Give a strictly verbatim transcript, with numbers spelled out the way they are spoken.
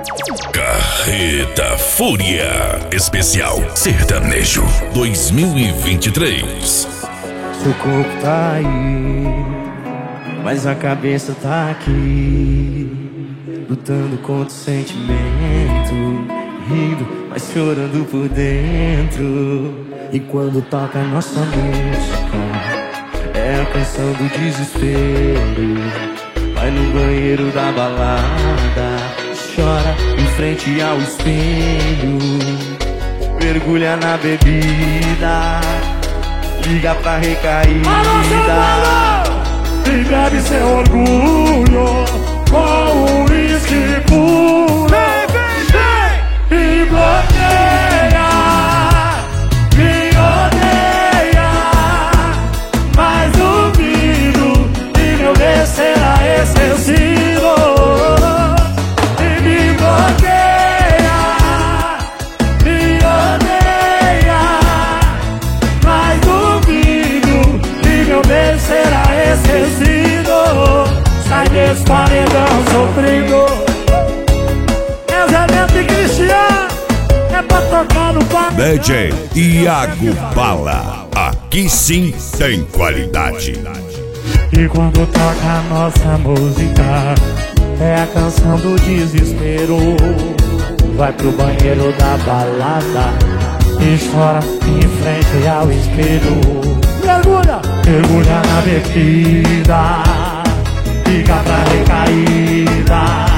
Carreta Fúria Especial Sertanejo dois mil e vinte e três. Seu corpo tá aí, mas a cabeça tá aqui, lutando contra o sentimento, rindo, mas chorando por dentro. E quando toca a nossa música, é a canção do desespero. Vai no banheiro da balada, chora em frente ao espelho, mergulha na bebida, liga pra recaída e bebe seu orgulho com o uísque puro. Vem, vem, vem! E bloqueia, me odeia, mas duvido e meu bem será esquecido. E me bloqueia, me odeia, mas duvido e meu bem será esquecido. Sai desse paredão sofrido. É Zé Neto e Cristiano, é pra tocar no paredão. D J Iago Bala, aqui sim tem qualidade. E quando toca a nossa música, é a canção do desespero. Vai pro banheiro da balada e chora em frente ao espelho. Mergulha, mergulha na bebida, fica pra recaída